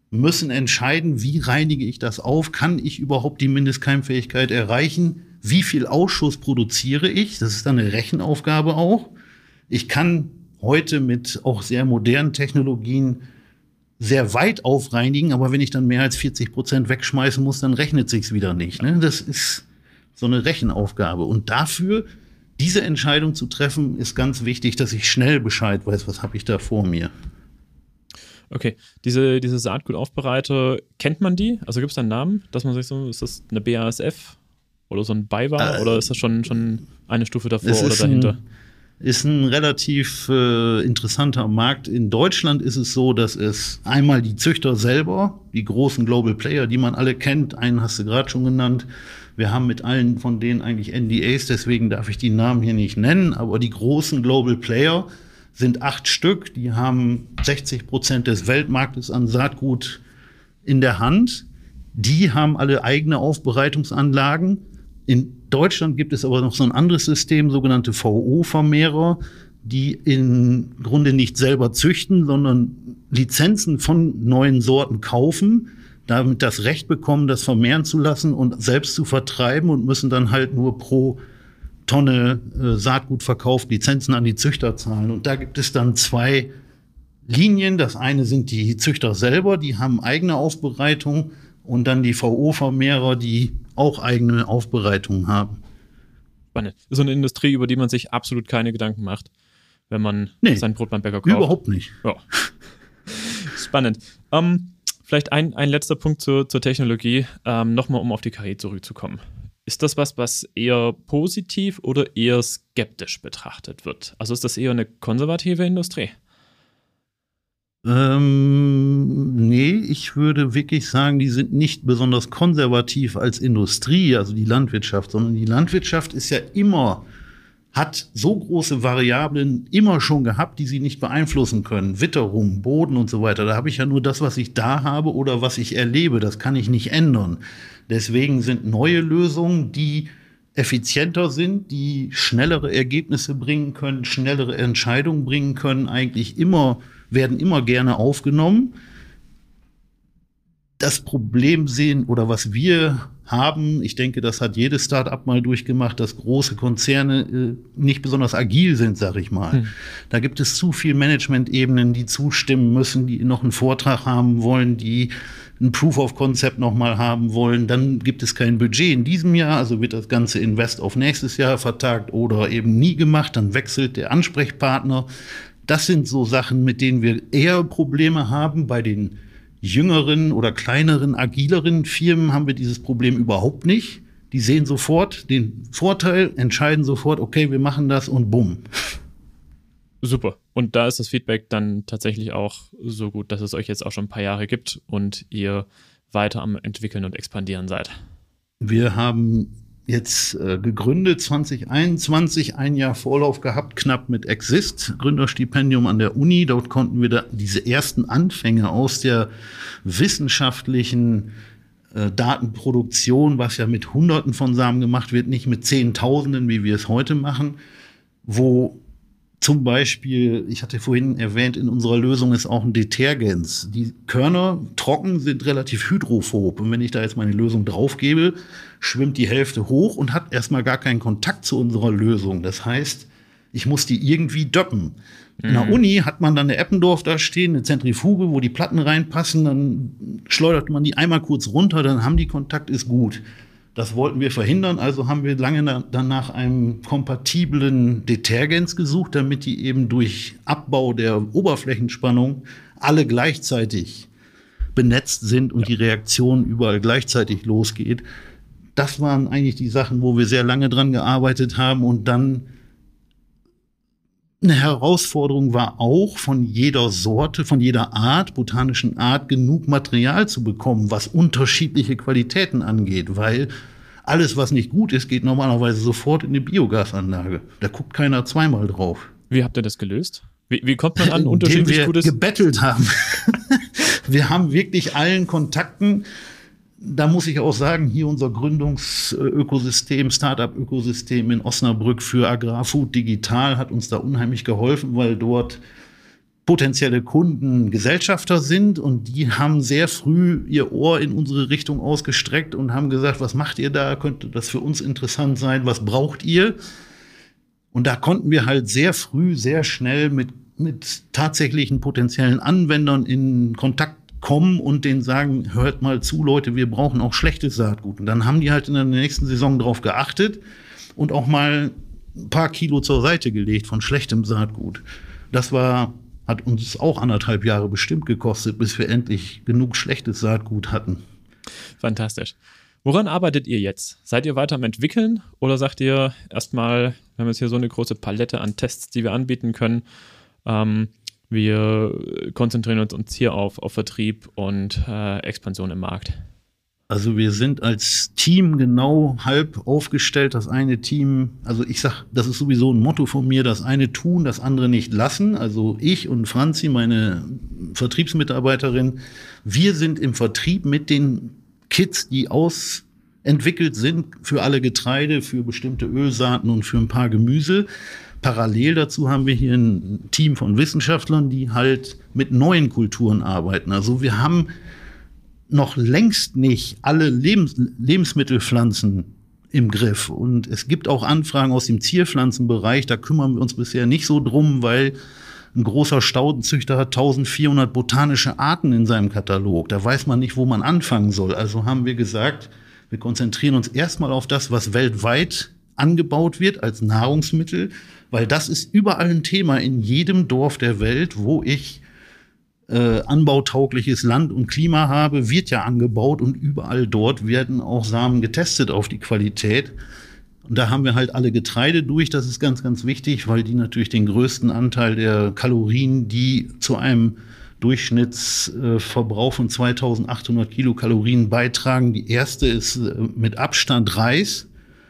müssen entscheiden, wie reinige ich das auf? Kann ich überhaupt die Mindestkeimfähigkeit erreichen? Wie viel Ausschuss produziere ich? Das ist dann eine Rechenaufgabe auch. Ich kann heute mit auch sehr modernen Technologien sehr weit aufreinigen, aber wenn ich dann mehr als vierzig Prozent wegschmeißen muss, dann rechnet sich's wieder nicht. Ne? Das ist so eine Rechenaufgabe. Und dafür, diese Entscheidung zu treffen, ist ganz wichtig, dass ich schnell Bescheid weiß, was habe ich da vor mir. Okay, diese, diese Saatgutaufbereiter, kennt man die? Also gibt es da einen Namen, dass man sich so, ist das eine B A S F oder so ein B I V A äh, oder ist das schon, schon eine Stufe davor oder dahinter? Ein, ist ein relativ äh, interessanter Markt. In Deutschland ist es so, dass es einmal die Züchter selber, die großen Global Player, die man alle kennt, einen hast du gerade schon genannt. Wir haben mit allen von denen eigentlich N D As, deswegen darf ich die Namen hier nicht nennen, aber die großen Global Player sind acht Stück, die haben sechzig Prozent des Weltmarktes an Saatgut in der Hand. Die haben alle eigene Aufbereitungsanlagen. In Deutschland gibt es aber noch so ein anderes System, sogenannte V O-Vermehrer, die im Grunde nicht selber züchten, sondern Lizenzen von neuen Sorten kaufen, damit das Recht bekommen, das vermehren zu lassen und selbst zu vertreiben und müssen dann halt nur pro Tonne äh, Saatgut verkauft, Lizenzen an die Züchter zahlen. Und da gibt es dann zwei Linien. Das eine sind die Züchter selber, die haben eigene Aufbereitung und dann die V O-Vermehrer, die auch eigene Aufbereitung haben. Spannend. Das ist so eine Industrie, über die man sich absolut keine Gedanken macht, wenn man nee, seinen Brot beim Bäcker kauft. Überhaupt nicht. Ja. Spannend. Ähm, vielleicht ein, ein letzter Punkt zur, zur Technologie, ähm, nochmal um auf die K I zurückzukommen. Ist das was, was eher positiv oder eher skeptisch betrachtet wird? Also ist das eher eine konservative Industrie? Ähm, nee, ich würde wirklich sagen, die sind nicht besonders konservativ als Industrie, also die Landwirtschaft, sondern die Landwirtschaft ist ja immer, hat so große Variablen immer schon gehabt, die sie nicht beeinflussen können. Witterung, Boden und so weiter. Da habe ich ja nur das, was ich da habe oder was ich erlebe. Das kann ich nicht ändern. Deswegen sind neue Lösungen, die effizienter sind, die schnellere Ergebnisse bringen können, schnellere Entscheidungen bringen können, eigentlich immer, werden immer gerne aufgenommen. Das Problem sehen oder was wir haben, ich denke, das hat jedes Start-up mal durchgemacht, dass große Konzerne äh, nicht besonders agil sind, sag ich mal. Hm. Da gibt es zu viel Management-Ebenen, die zustimmen müssen, die noch einen Vortrag haben wollen, die ein Proof of Concept noch mal haben wollen. Dann gibt es kein Budget in diesem Jahr, also wird das ganze Invest auf nächstes Jahr vertagt oder eben nie gemacht. Dann wechselt der Ansprechpartner. Das sind so Sachen, mit denen wir eher Probleme haben. Bei den jüngeren oder kleineren, agileren Firmen haben wir dieses Problem überhaupt nicht. Die sehen sofort den Vorteil, entscheiden sofort, okay, wir machen das und bumm. Super. Und da ist das Feedback dann tatsächlich auch so gut, dass es euch jetzt auch schon ein paar Jahre gibt und ihr weiter am Entwickeln und Expandieren seid. Wir haben jetzt äh, gegründet zwanzig einundzwanzig, ein Jahr Vorlauf gehabt, knapp mit Exist, Gründerstipendium an der Uni. Dort konnten wir da diese ersten Anfänge aus der wissenschaftlichen äh, Datenproduktion, was ja mit Hunderten von Samen gemacht wird, nicht mit Zehntausenden, wie wir es heute machen, wo zum Beispiel, ich hatte vorhin erwähnt, in unserer Lösung ist auch ein Detergens. Die Körner trocken sind relativ hydrophob. Und wenn ich da jetzt meine Lösung draufgebe, schwimmt die Hälfte hoch und hat erstmal gar keinen Kontakt zu unserer Lösung. Das heißt, ich muss die irgendwie döppen. Mhm. In der Uni hat man dann eine Eppendorf da stehen, eine Zentrifuge, wo die Platten reinpassen. Dann schleudert man die einmal kurz runter, dann haben die Kontakt, ist gut. Das wollten wir verhindern, also haben wir lange dann nach einem kompatiblen Detergens gesucht, damit die eben durch Abbau der Oberflächenspannung alle gleichzeitig benetzt sind und ja. die Reaktion überall gleichzeitig losgeht. Das waren eigentlich die Sachen, wo wir sehr lange dran gearbeitet haben. Und dann eine Herausforderung war auch, von jeder Sorte, von jeder Art, botanischen Art, genug Material zu bekommen, was unterschiedliche Qualitäten angeht, weil alles, was nicht gut ist, geht normalerweise sofort in eine Biogasanlage. Da guckt keiner zweimal drauf. Wie habt ihr das gelöst? Wie, wie kommt man an unterschiedlich wir Gutes? Gebettelt haben. Wir haben wirklich allen Kontakten. Da muss ich auch sagen, hier unser Gründungsökosystem, Startup-Ökosystem in Osnabrück für Agrarfood Digital hat uns da unheimlich geholfen, weil dort potenzielle Kunden Gesellschafter sind und die haben sehr früh ihr Ohr in unsere Richtung ausgestreckt und haben gesagt, was macht ihr da? Könnte das für uns interessant sein? Was braucht ihr? Und da konnten wir halt sehr früh, sehr schnell mit, mit tatsächlichen potenziellen Anwendern in Kontakt kommen und denen sagen, hört mal zu, Leute, wir brauchen auch schlechtes Saatgut. Und dann haben die halt in der nächsten Saison drauf geachtet und auch mal ein paar Kilo zur Seite gelegt von schlechtem Saatgut. Das war hat uns auch anderthalb Jahre bestimmt gekostet, bis wir endlich genug schlechtes Saatgut hatten. Fantastisch. Woran arbeitet ihr jetzt? Seid ihr weiter am Entwickeln oder sagt ihr erstmal, wir haben jetzt hier so eine große Palette an Tests, die wir anbieten können, ähm, wir konzentrieren uns, uns hier auf, auf Vertrieb und äh, Expansion im Markt? Also wir sind als Team genau halb aufgestellt. Das eine Team, also ich sag, das ist sowieso ein Motto von mir, das eine tun, das andere nicht lassen. Also ich und Franzi, meine Vertriebsmitarbeiterin, wir sind im Vertrieb mit den Kits, die ausentwickelt sind für alle Getreide, für bestimmte Ölsaaten und für ein paar Gemüse. Parallel dazu haben wir hier ein Team von Wissenschaftlern, die halt mit neuen Kulturen arbeiten. Also wir haben noch längst nicht alle Lebens- Lebensmittelpflanzen im Griff. Und es gibt auch Anfragen aus dem Zierpflanzenbereich, da kümmern wir uns bisher nicht so drum, weil ein großer Staudenzüchter hat eintausendvierhundert botanische Arten in seinem Katalog. Da weiß man nicht, wo man anfangen soll. Also haben wir gesagt, wir konzentrieren uns erstmal auf das, was weltweit angebaut wird als Nahrungsmittel, weil das ist überall ein Thema in jedem Dorf der Welt, wo ich Äh, anbautaugliches Land und Klima habe, wird ja angebaut und überall dort werden auch Samen getestet auf die Qualität. Und da haben wir halt alle Getreide durch, das ist ganz, ganz wichtig, weil die natürlich den größten Anteil der Kalorien, die zu einem Durchschnittsverbrauch von zweitausendachthundert Kilokalorien beitragen. Die erste ist äh, mit Abstand Reis.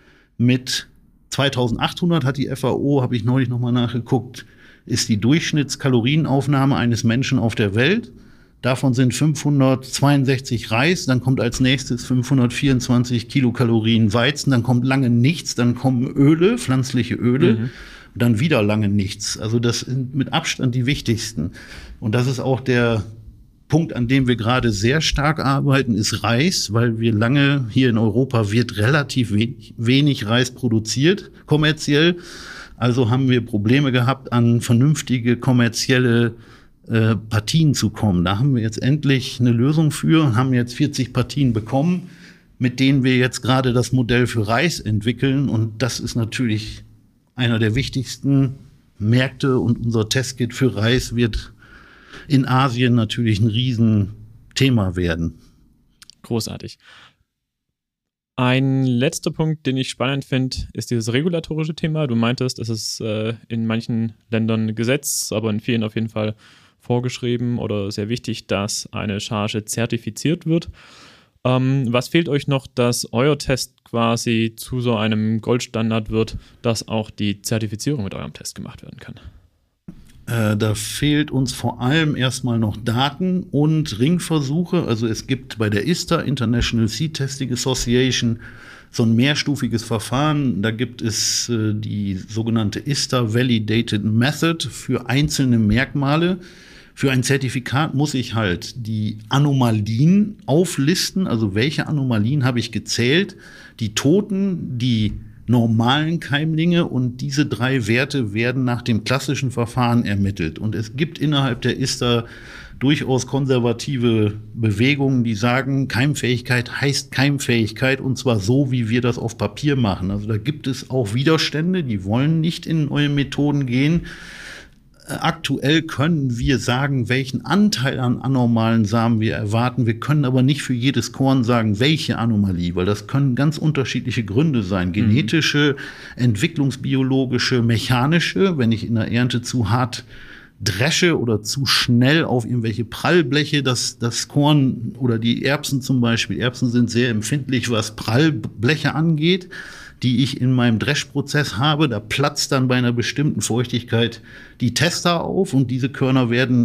Mit zweitausendachthundert hat die F A O, habe ich neulich nochmal nachgeguckt, ist die Durchschnittskalorienaufnahme eines Menschen auf der Welt. Davon sind fünfhundertzweiundsechzig Reis, dann kommt als nächstes fünfhundertvierundzwanzig Kilokalorien Weizen, dann kommt lange nichts, dann kommen Öle, pflanzliche Öle, mhm. dann wieder lange nichts. Also das sind mit Abstand die wichtigsten. Und das ist auch der Punkt, an dem wir gerade sehr stark arbeiten, ist Reis, weil wir lange, hier in Europa wird relativ wenig, wenig Reis produziert, kommerziell. Also haben wir Probleme gehabt, an vernünftige kommerzielle äh, Partien zu kommen. Da haben wir jetzt endlich eine Lösung für, haben jetzt vierzig Partien bekommen, mit denen wir jetzt gerade das Modell für Reis entwickeln. Und das ist natürlich einer der wichtigsten Märkte. Und unser Testkit für Reis wird in Asien natürlich ein Riesenthema werden. Großartig. Ein letzter Punkt, den ich spannend finde, ist dieses regulatorische Thema. Du meintest, es ist äh, in manchen Ländern Gesetz, aber in vielen auf jeden Fall vorgeschrieben oder sehr wichtig, dass eine Charge zertifiziert wird. Ähm, was fehlt euch noch, dass euer Test quasi zu so einem Goldstandard wird, dass auch die Zertifizierung mit eurem Test gemacht werden kann? Äh, da fehlt uns vor allem erstmal noch Daten und Ringversuche. Also es gibt bei der I S T A, International Seed Testing Association, so ein mehrstufiges Verfahren. Da gibt es äh, die sogenannte I S T A Validated Method für einzelne Merkmale. Für ein Zertifikat muss ich halt die Anomalien auflisten, also welche Anomalien habe ich gezählt, die Toten, die normalen Keimlinge, und diese drei Werte werden nach dem klassischen Verfahren ermittelt. Und es gibt innerhalb der I S T A durchaus konservative Bewegungen, die sagen, Keimfähigkeit heißt Keimfähigkeit, und zwar so, wie wir das auf Papier machen. Also da gibt es auch Widerstände, die wollen nicht in neue Methoden gehen. Aktuell können wir sagen, welchen Anteil an anormalen Samen wir erwarten. Wir können aber nicht für jedes Korn sagen, welche Anomalie, weil das können ganz unterschiedliche Gründe sein. Genetische, entwicklungsbiologische, mechanische. Wenn ich in der Ernte zu hart dresche oder zu schnell auf irgendwelche Prallbleche, das, das Korn oder die Erbsen zum Beispiel. Erbsen sind sehr empfindlich, was Prallbleche angeht, die ich in meinem Dreschprozess habe. Da platzt dann bei einer bestimmten Feuchtigkeit die Tester auf und diese Körner werden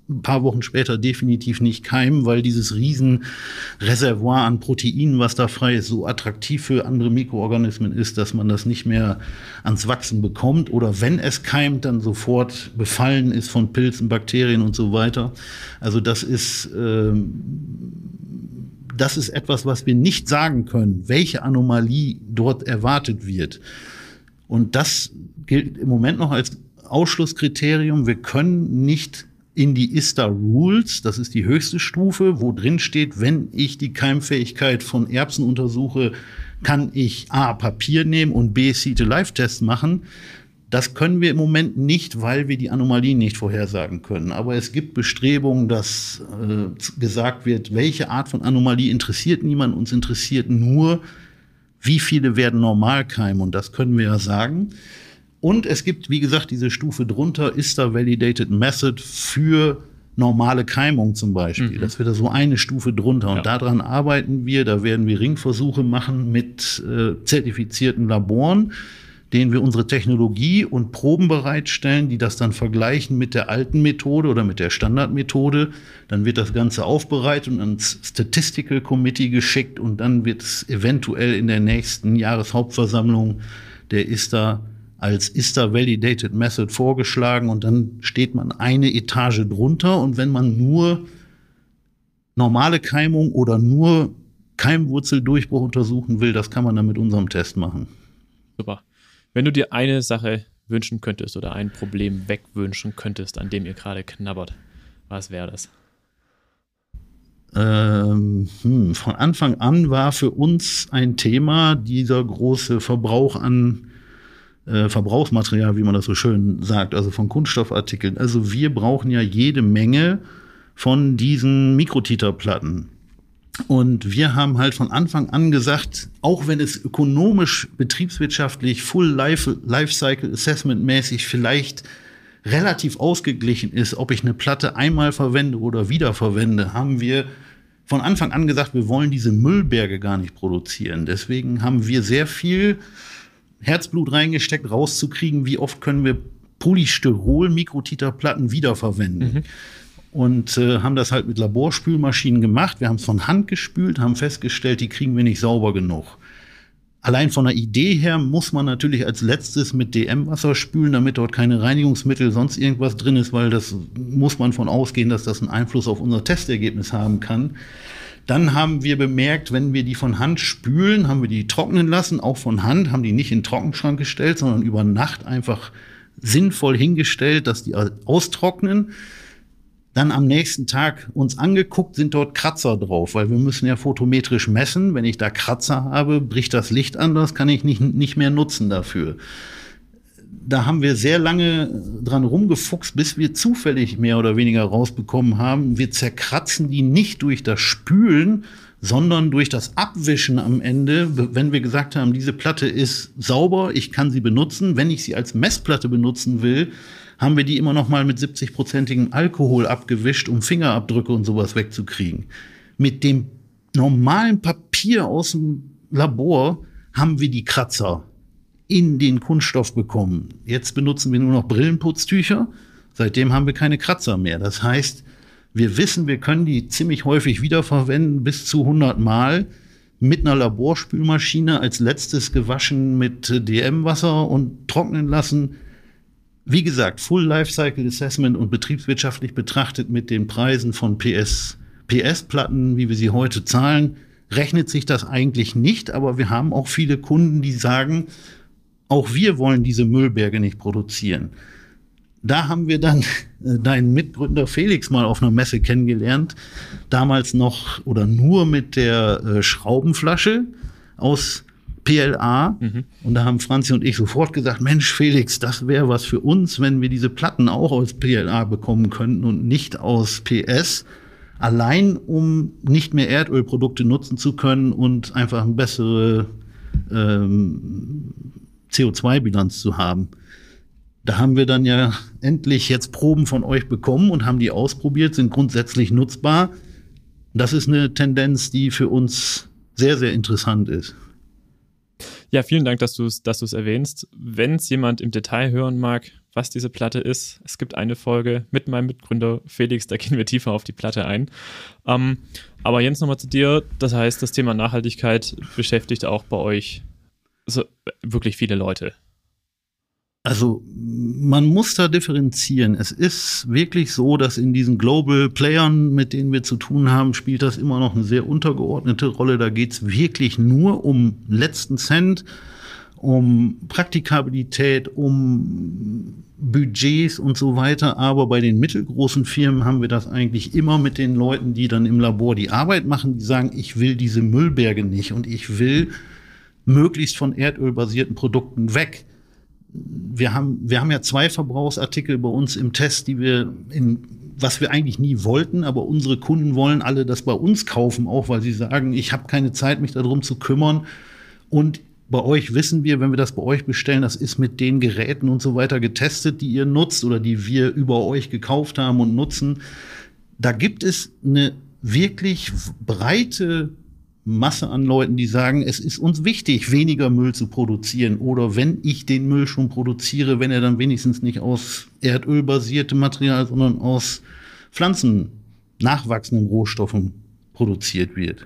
ein paar Wochen später definitiv nicht keimen, weil dieses Riesenreservoir an Proteinen, was da frei ist, so attraktiv für andere Mikroorganismen ist, dass man das nicht mehr ans Wachsen bekommt. Oder wenn es keimt, dann sofort befallen ist von Pilzen, Bakterien und so weiter. Also das ist, ähm, das ist etwas, was wir nicht sagen können, welche Anomalie dort erwartet wird. Und das gilt im Moment noch als Ausschlusskriterium. Wir können nicht in die I S T A Rules, das ist die höchste Stufe, wo drin steht, wenn ich die Keimfähigkeit von Erbsen untersuche, kann ich A, Papier nehmen und B, Seed-to-Life-Tests machen. Das können wir im Moment nicht, weil wir die Anomalien nicht vorhersagen können. Aber es gibt Bestrebungen, dass äh, gesagt wird, welche Art von Anomalie interessiert niemand. Uns interessiert nur, wie viele werden normal keimen. Und das können wir ja sagen. Und es gibt, wie gesagt, diese Stufe drunter, I S T A-Validated Method für normale Keimung zum Beispiel. Mhm. Das wird da so eine Stufe drunter. Und ja. daran arbeiten wir. Da werden wir Ringversuche machen mit äh, zertifizierten Laboren, denen wir unsere Technologie und Proben bereitstellen, die das dann vergleichen mit der alten Methode oder mit der Standardmethode. Dann wird das Ganze aufbereitet und ans Statistical Committee geschickt und dann wird es eventuell in der nächsten Jahreshauptversammlung der I S T A als I S T A-Validated Method vorgeschlagen und dann steht man eine Etage drunter und wenn man nur normale Keimung oder nur Keimwurzeldurchbruch untersuchen will, das kann man dann mit unserem Test machen. Super. Wenn du dir eine Sache wünschen könntest oder ein Problem wegwünschen könntest, an dem ihr gerade knabbert, was wäre das? Ähm, hm, von Anfang an war für uns ein Thema dieser große Verbrauch an äh, Verbrauchsmaterial, wie man das so schön sagt, also von Kunststoffartikeln. Also wir brauchen ja jede Menge von diesen Mikrotiterplatten. Und wir haben halt von Anfang an gesagt, auch wenn es ökonomisch, betriebswirtschaftlich, Full Life, Lifecycle Assessment mäßig vielleicht relativ ausgeglichen ist, ob ich eine Platte einmal verwende oder wiederverwende, haben wir von Anfang an gesagt, wir wollen diese Müllberge gar nicht produzieren. Deswegen haben wir sehr viel Herzblut reingesteckt, rauszukriegen, wie oft können wir Polystyrol-Mikrotiterplatten wiederverwenden. Mhm. Und äh, haben das halt mit Laborspülmaschinen gemacht. Wir haben es von Hand gespült, haben festgestellt, die kriegen wir nicht sauber genug. Allein von der Idee her muss man natürlich als letztes mit D M-Wasser spülen, damit dort keine Reinigungsmittel, sonst irgendwas drin ist, weil das muss man von ausgehen, dass das einen Einfluss auf unser Testergebnis haben kann. Dann haben wir bemerkt, wenn wir die von Hand spülen, haben wir die trocknen lassen, auch von Hand, haben die nicht in den Trockenschrank gestellt, sondern über Nacht einfach sinnvoll hingestellt, dass die austrocknen. Dann am nächsten Tag uns angeguckt, sind dort Kratzer drauf, weil wir müssen ja photometrisch messen. Wenn ich da Kratzer habe, bricht das Licht anders, kann ich nicht, nicht mehr nutzen dafür. Da haben wir sehr lange dran rumgefuchst, bis wir zufällig mehr oder weniger rausbekommen haben. Wir zerkratzen die nicht durch das Spülen, sondern durch das Abwischen am Ende. Wenn wir gesagt haben, diese Platte ist sauber, ich kann sie benutzen. Wenn ich sie als Messplatte benutzen will, haben wir die immer noch mal mit siebzig-prozentigem Alkohol abgewischt, um Fingerabdrücke und sowas wegzukriegen. Mit dem normalen Papier aus dem Labor haben wir die Kratzer in den Kunststoff bekommen. Jetzt benutzen wir nur noch Brillenputztücher. Seitdem haben wir keine Kratzer mehr. Das heißt, wir wissen, wir können die ziemlich häufig wiederverwenden, bis zu hundert Mal mit einer Laborspülmaschine, als letztes gewaschen mit D M-Wasser und trocknen lassen. Wie gesagt, Full Lifecycle Assessment und betriebswirtschaftlich betrachtet mit den Preisen von P S, P S-Platten, wie wir sie heute zahlen, rechnet sich das eigentlich nicht. Aber wir haben auch viele Kunden, die sagen, auch wir wollen diese Müllberge nicht produzieren. Da haben wir dann äh, deinen Mitgründer Felix mal auf einer Messe kennengelernt. Damals noch oder nur mit der äh, Schraubenflasche aus P L A. Mhm. Und da haben Franzi und ich sofort gesagt, Mensch, Felix, das wäre was für uns, wenn wir diese Platten auch aus P L A bekommen könnten und nicht aus P S. Allein, um nicht mehr Erdölprodukte nutzen zu können und einfach eine bessere ähm, C O zwei Bilanz zu haben. Da haben wir dann ja endlich jetzt Proben von euch bekommen und haben die ausprobiert, sind grundsätzlich nutzbar. Das ist eine Tendenz, die für uns sehr, sehr interessant ist. Ja, vielen Dank, dass du es dass du es erwähnst. Wenn es jemand im Detail hören mag, was diese Platte ist. Es gibt eine Folge mit meinem Mitgründer Felix, da gehen wir tiefer auf die Platte ein. Ähm, aber Jens, nochmal zu dir. Das heißt, das Thema Nachhaltigkeit beschäftigt auch bei euch so wirklich viele Leute. Also man muss da differenzieren. Es ist wirklich so, dass in diesen Global Playern, mit denen wir zu tun haben, spielt das immer noch eine sehr untergeordnete Rolle. Da geht es wirklich nur um letzten Cent, um Praktikabilität, um Budgets und so weiter. Aber bei den mittelgroßen Firmen haben wir das eigentlich immer mit den Leuten, die dann im Labor die Arbeit machen, die sagen, ich will diese Müllberge nicht und ich will möglichst von erdölbasierten Produkten weg. Wir haben, wir haben ja zwei Verbrauchsartikel bei uns im Test, die wir in, was wir eigentlich nie wollten, aber unsere Kunden wollen alle das bei uns kaufen, auch weil sie sagen, ich habe keine Zeit, mich darum zu kümmern. Und bei euch wissen wir, wenn wir das bei euch bestellen, das ist mit den Geräten und so weiter getestet, die ihr nutzt oder die wir über euch gekauft haben und nutzen. Da gibt es eine wirklich breite Masse an Leuten, die sagen, es ist uns wichtig, weniger Müll zu produzieren. Oder wenn ich den Müll schon produziere, wenn er dann wenigstens nicht aus erdölbasiertem Material, sondern aus Pflanzen, nachwachsenden Rohstoffen produziert wird.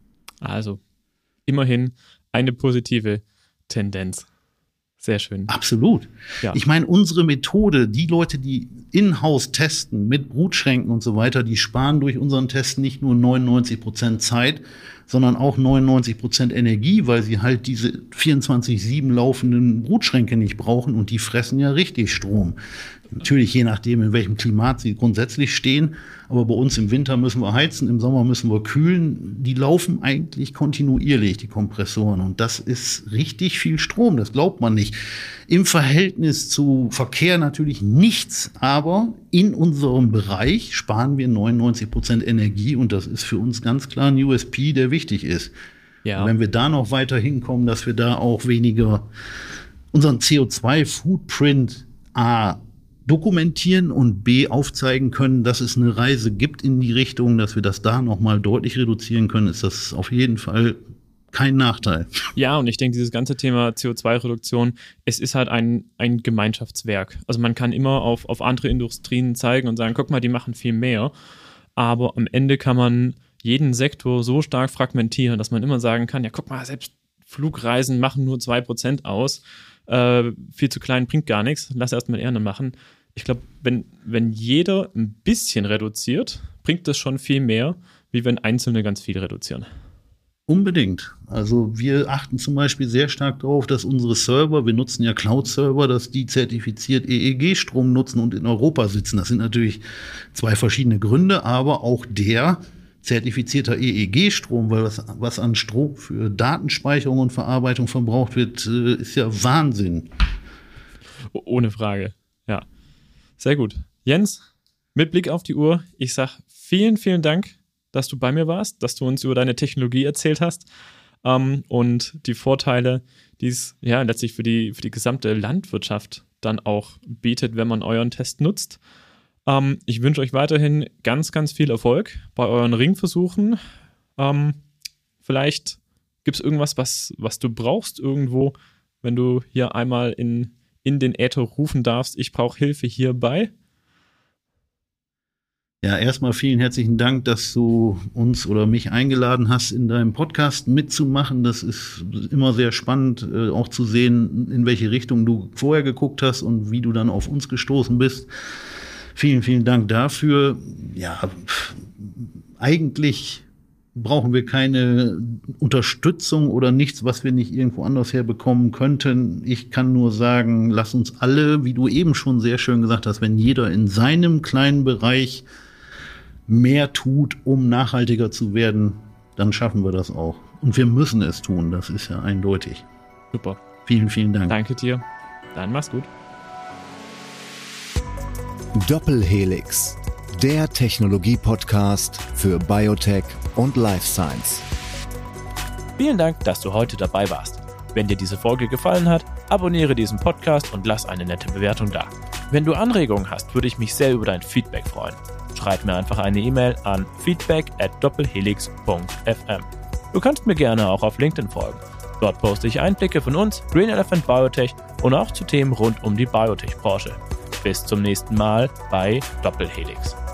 Also, immerhin eine positive Tendenz. Sehr schön. Absolut. Ja. Ich meine, unsere Methode, die Leute, die in-house testen mit Brutschränken und so weiter, die sparen durch unseren Test nicht nur neunundneunzig Prozent Zeit, sondern auch neunundneunzig Prozent Energie, weil sie halt diese vierundzwanzig sieben laufenden Brutschränke nicht brauchen und die fressen ja richtig Strom. Natürlich je nachdem, in welchem Klimat sie grundsätzlich stehen, aber bei uns im Winter müssen wir heizen, im Sommer müssen wir kühlen. Die laufen eigentlich kontinuierlich, die Kompressoren, und das ist richtig viel Strom, das glaubt man nicht. Im Verhältnis zu Verkehr natürlich nichts, aber in unserem Bereich sparen wir neunundneunzig Prozent Energie und das ist für uns ganz klar ein U S P, der wichtig ist. Ja. Und wenn wir da noch weiter hinkommen, dass wir da auch weniger unseren C O zwei Footprint A dokumentieren und B aufzeigen können, dass es eine Reise gibt in die Richtung, dass wir das da nochmal deutlich reduzieren können, ist das auf jeden Fall kein Nachteil. Ja, und ich denke, dieses ganze Thema C O zwei Reduktion, es ist halt ein, ein Gemeinschaftswerk. Also man kann immer auf, auf andere Industrien zeigen und sagen, guck mal, die machen viel mehr. Aber am Ende kann man jeden Sektor so stark fragmentieren, dass man immer sagen kann, ja, guck mal, selbst Flugreisen machen nur zwei Prozent aus. Äh, viel zu klein bringt gar nichts. Lass erst mal Erde machen. Ich glaube, wenn, wenn jeder ein bisschen reduziert, bringt das schon viel mehr, wie wenn Einzelne ganz viel reduzieren. Unbedingt. Also wir achten zum Beispiel sehr stark darauf, dass unsere Server, wir nutzen ja Cloud-Server, dass die zertifiziert E E G-Strom nutzen und in Europa sitzen. Das sind natürlich zwei verschiedene Gründe, aber auch der zertifizierter E E G-Strom, weil was, was an Strom für Datenspeicherung und Verarbeitung verbraucht wird, ist ja Wahnsinn. Ohne Frage, ja. Sehr gut. Jens, mit Blick auf die Uhr, ich sage vielen, vielen Dank, dass du bei mir warst, dass du uns über deine Technologie erzählt hast ähm, und die Vorteile, die es ja letztlich für die, für die gesamte Landwirtschaft dann auch bietet, wenn man euren Test nutzt. Ähm, ich wünsche euch weiterhin ganz, ganz viel Erfolg bei euren Ringversuchen. Ähm, vielleicht gibt es irgendwas, was, was du brauchst irgendwo, wenn du hier einmal in, in den Äther rufen darfst, ich brauche Hilfe hierbei. Ja, erstmal vielen herzlichen Dank, dass du uns oder mich eingeladen hast, in deinem Podcast mitzumachen. Das ist immer sehr spannend, äh, auch zu sehen, in welche Richtung du vorher geguckt hast und wie du dann auf uns gestoßen bist. Vielen, vielen Dank dafür. Ja, eigentlich brauchen wir keine Unterstützung oder nichts, was wir nicht irgendwo anders herbekommen könnten. Ich kann nur sagen, lass uns alle, wie du eben schon sehr schön gesagt hast, wenn jeder in seinem kleinen Bereich mehr tut, um nachhaltiger zu werden, dann schaffen wir das auch. Und wir müssen es tun, das ist ja eindeutig. Super. Vielen, vielen Dank. Danke dir. Dann mach's gut. Doppelhelix, der Technologie-Podcast für Biotech und Life Science. Vielen Dank, dass du heute dabei warst. Wenn dir diese Folge gefallen hat, abonniere diesen Podcast und lass eine nette Bewertung da. Wenn du Anregungen hast, würde ich mich sehr über dein Feedback freuen. Schreib mir einfach eine E-Mail an feedback at doppelhelix punkt f m. Du kannst mir gerne auch auf LinkedIn folgen. Dort poste ich Einblicke von uns, Green Elephant Biotech und auch zu Themen rund um die Biotech-Branche. Bis zum nächsten Mal bei Doppelhelix.